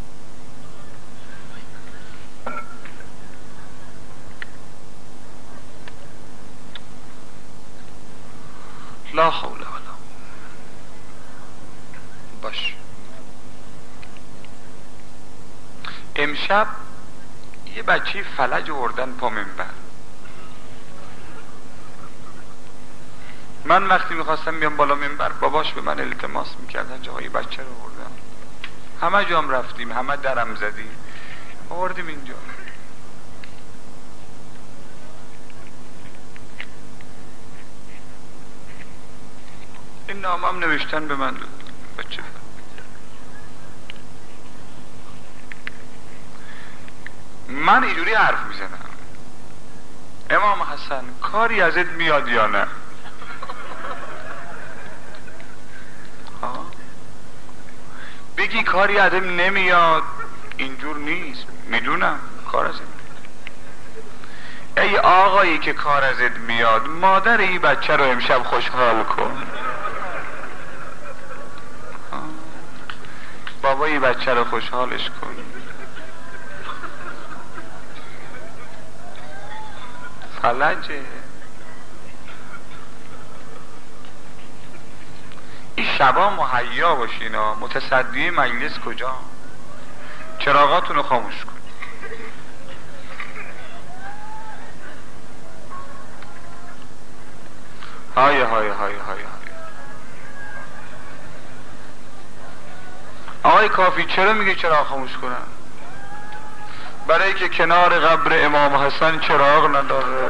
لا حول ولا باش. امشب یه بچه فلج آوردن پا منبر. من وقتی میخواستم بیام بالا منبر باباش به من التماس میکردن جای بچه رو آوردن، همه جام رفتیم، همه درم زدیم، آوردیم اینجا. این نامم نوشتن به من بچه فلج. من اینجوری حرف میزنم امام حسن کاری ازت میاد یا نه؟ بگی کاری ازم نمیاد، اینجور نیست، میدونم کار ازم. ای آقایی که کار ازت میاد، مادر این بچه رو امشب خوشحال کن. بابا این بچه رو خوشحالش کن. فلجه. این شبا مهیا باشینا. متصدی مجلس کجا؟ چراغاتونو خاموش کن. های های های های های. آقای کافی چرا میگه چراغ خاموش کنن؟ برای که کنار قبر امام حسن چراغ نداره.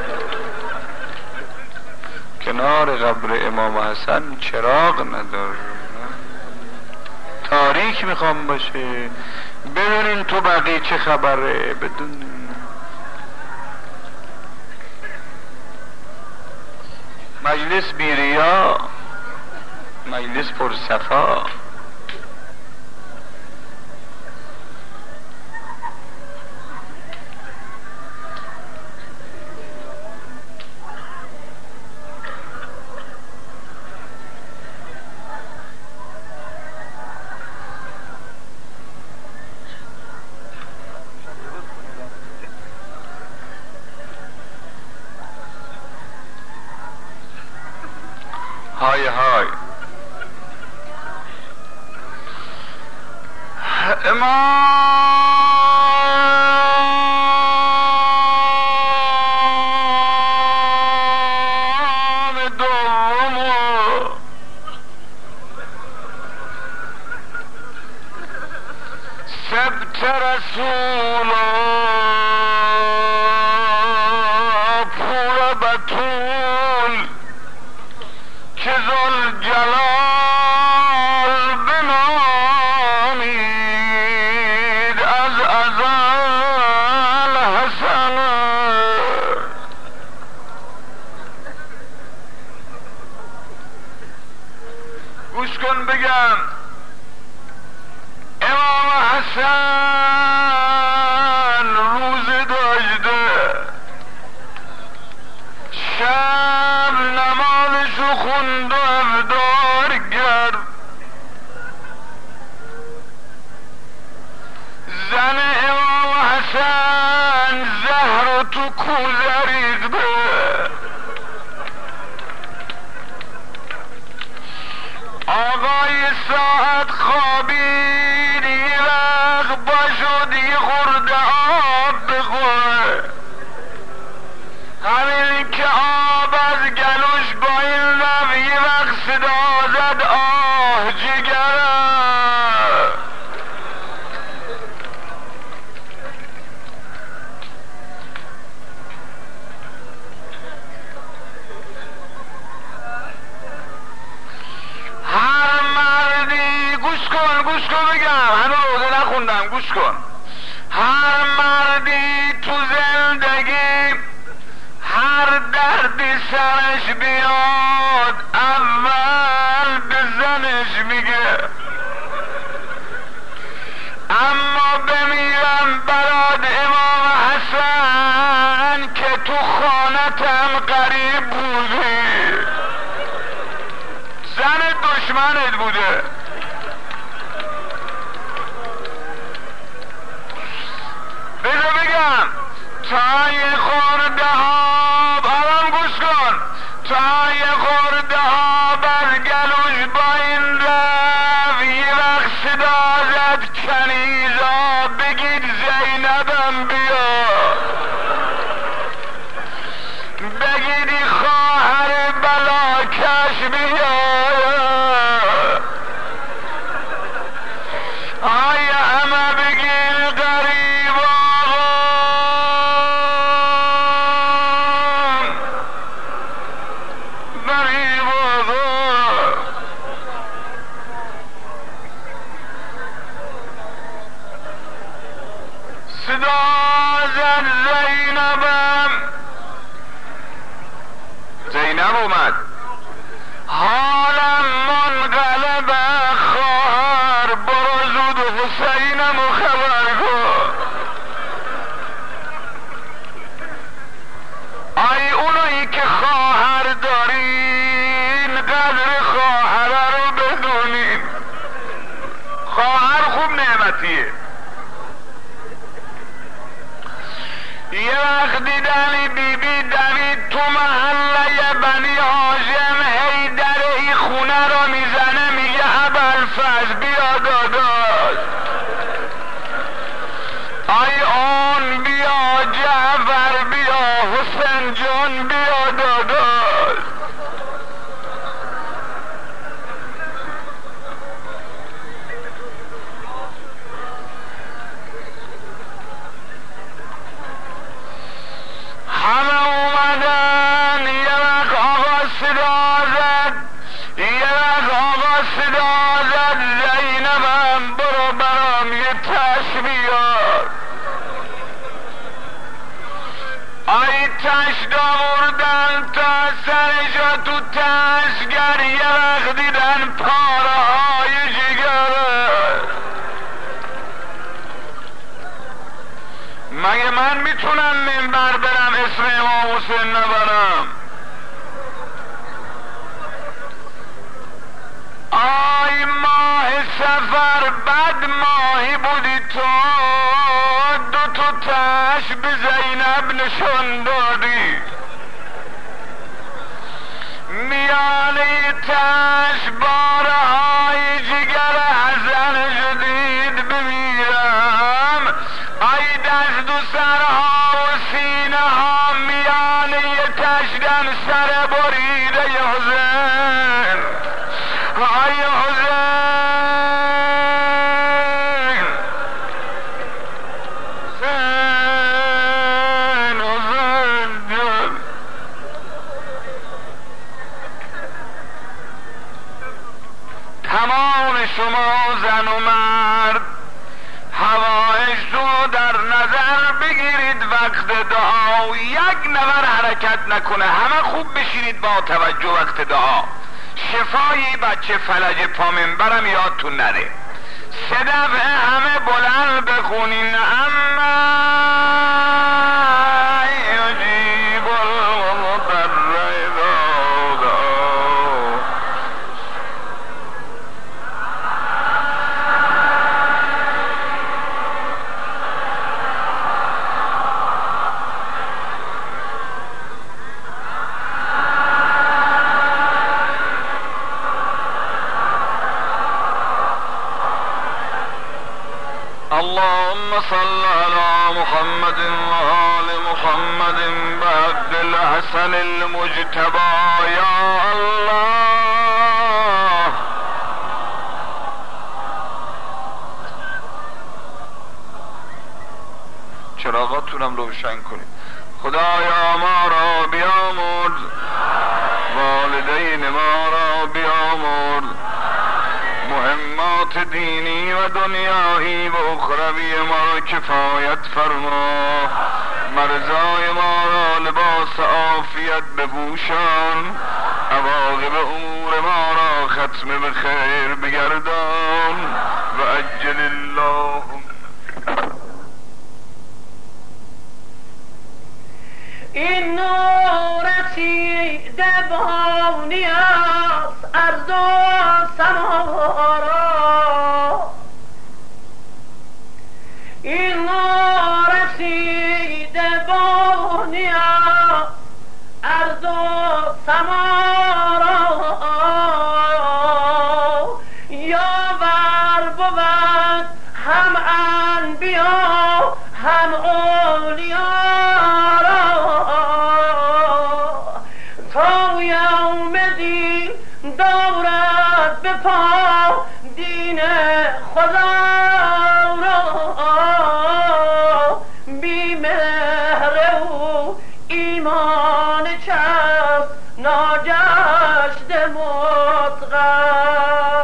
کنار قبر امام حسن چراغ نداره، تاریک میخوام باشه. بدونین تو بقیه چه خبره، بدونین. مجلس بیریا، مجلس پرصفا. های های. امام دوم سبت رسول پور بطول که ذوالجلال بنامید از ازل حسن. گوش کن بگم. امام حسن روزه داشته، شب نمازشو خوند و افطار کرد. زن امام حسن زهر تو کوزه ریخته. آقای ساعت خوابید، یه وقت باشد یه خورده آب بخوره. همین که آب از گلوش با این لب یه وقت صدا زد آه جگره. گوش کن بگم، هنو روزه نخوندم، گوش کن. هر مردی تو زندگی هر دردی سرش بیاد اول به زنش میگه، اما بمیرم برات امام حسن که تو خانتم قریب بودی، زن دشمنت بوده. بذار بگم تا یه خورده ها برام گوش کن، تا یه خورده ها بر گلوش با این رفت یه وقت صدا زد کنیزا بگید زینبم بیا، بگیدی خواهر بلاکش بیا، آیا همه بگیر قریب آقا قریب آقا. صدا زد زینبم، زینب اومد، حالم منقلب خواهر برو زود حسینم و خبر کن. آی اونایی که خواهر دارین قدر خواهر رو بدونین، خواهر خوب نعمتیه. یه وقت دیدنی بی بی دوید تو محله بنی هاشم، هی در ای خونه رو میزنه میگه ابوالفضل بیا داداش، آی اون بیا، جعفر بیا، حسین جان بیا داداش. همه اومدن، یه وقت آقا صدا زد، یه وقت آقا صدا زد زینبم برو برام یه تش بیار. آی تشت آوردن تا سرشا تو تشگر، یه وقت دیدن پاره های جگره. مگه من میتونم منبر برم اسم امام حسین نبرم؟ آی ماه سفر بد ماهی بودی تو، دو تو تش به زینب نشان دادی، میانه تش باره های جگر حسن جدید بمیرم. آی دست و سرها و سینه ها میانه تشدن سر بریده حسین، آی حسین حسین حسین جان. تمام شما زن و مرد هوایش رو در نظر بگیرید، وقت دعا یک نفر حرکت نکنه، همه خوب بشینید با توجه وقت دعا. شفای بچه فلج پا منبرم یادتون نره، سه دفعه همه بلند بخونین اما یجیب المضطر اذا دعا. اللهم صل على محمد وآل محمد بعد الحسن المجتبى يا الله. چراغاتونم روشن کنید. خدایا ما را بیامرز، والدین ما را بیامرز، مهمات دینی و و دنیایی و اخروی ما را کفایت فرما، مرزای ما را لباس عافیت بپوشان، عواقب امور ما را ختم به خیر بگردان و عجل الله. این نورتی دبانی است ارض و سما را، این نورتی دبانی است ارض و سما را، یاور بود هم انبیا هم اولیا دارد به پا دین خدا را، بی مهر او ایمان چست ناجشت مطغا.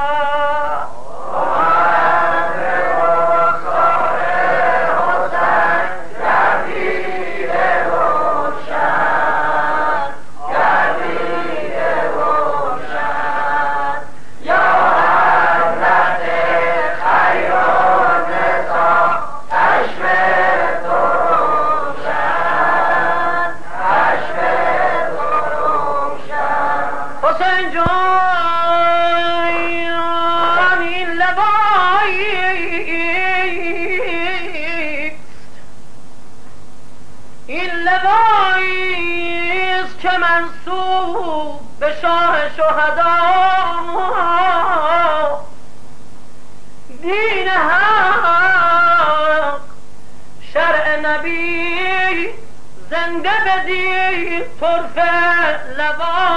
این لواییست که منسوب به شاه شهدا، دین حق شرع نبی زنده بدین طرف لوا.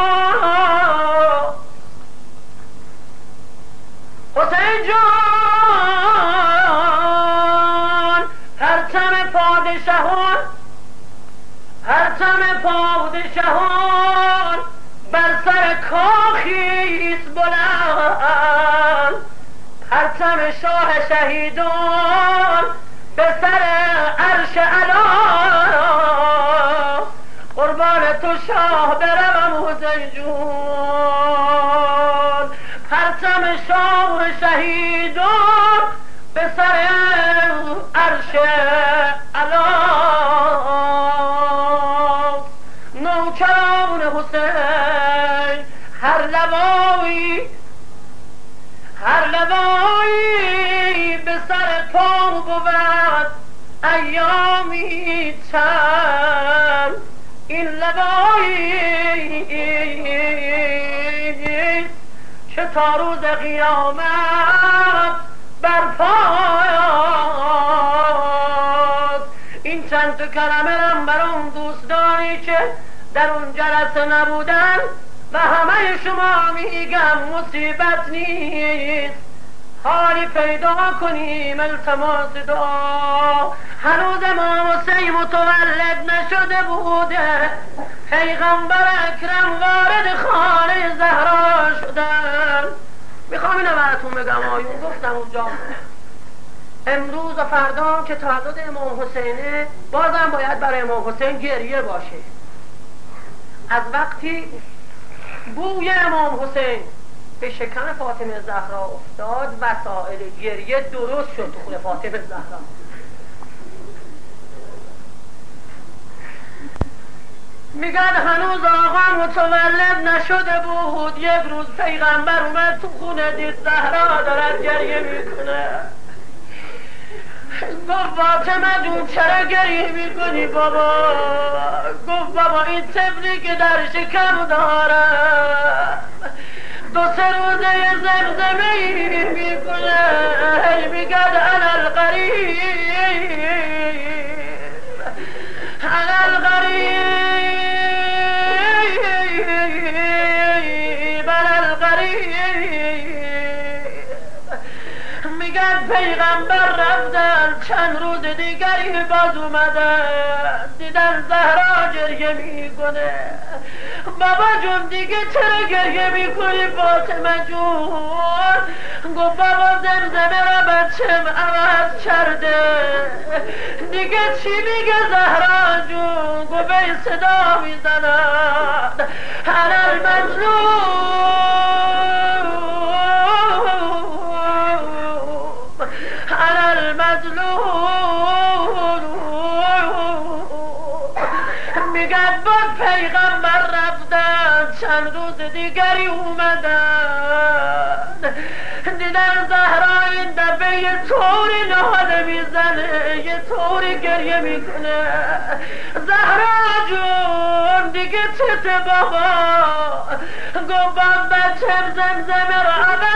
حسین جان پرچم پادشاهان، پرچم پادشاهان بر سر کاخیست بلند، پرچم شاه شهیدان به سر عرش علا. قربان تو شاه بروم حسین جون، پرچم شاه شهیدان به سر عرش علا. نوکران حسین هر لوایی هر لوایی به سر پا بود ایامی چند، این لوایی که تا روز قیامت برپاست. این چند تا کلمه رم بر اون دوستانی که در اون جلسه نبودن و همه شما میگم مصیبت نیست، حالی پیدا کنیم التماس دعا. هنوز امام حسین متولد نشده بوده، پیغمبر اکرم وارد خانه زهرا شدن. میخوام اینو براتون بگم، آیون گفتم اونجا امروز و فردا که تولد امام حسینه، بازم باید برای امام حسین گریه باشه. از وقتی بوی امام حسین به شکم فاطمه زهرا افتاد، وسائل گریه درست شد تو خونه فاطمه زهرا. میگن هنوز آقا متولد نشده بود، یک روز پیغمبر اومد تو خونه، دید زهرا دارد گریه میکنه. گفت فاطمه جون چرا گریه میکنی بابا؟ گفت بابا این طفلی که در شکم دارم دو سه روزه یه زمزمه میکنه، هی میگد انا الغریب انا الغریب انا الغریب. میگن پیغمبر رفتن، چند روز دیگری باز اومدن، دیدن زهرا گریه میکنه. بابا جون دیگه چرا گریه میکنی فاطمه جون؟ گفت بابا زمزمه را دیگه چی میگه زهرا جون؟ گو به صدا میزند انا المظلوم انا المظلوم. میگن باز پیغمبر رفتن چند روز دیگری اومدن دیدن زهرا این دفعه یه طوری ناله میزنه یه طوری گریه میکنه. زهرا جون دیگه چته بابا؟ گفت باز بچم زمزمه رو عوض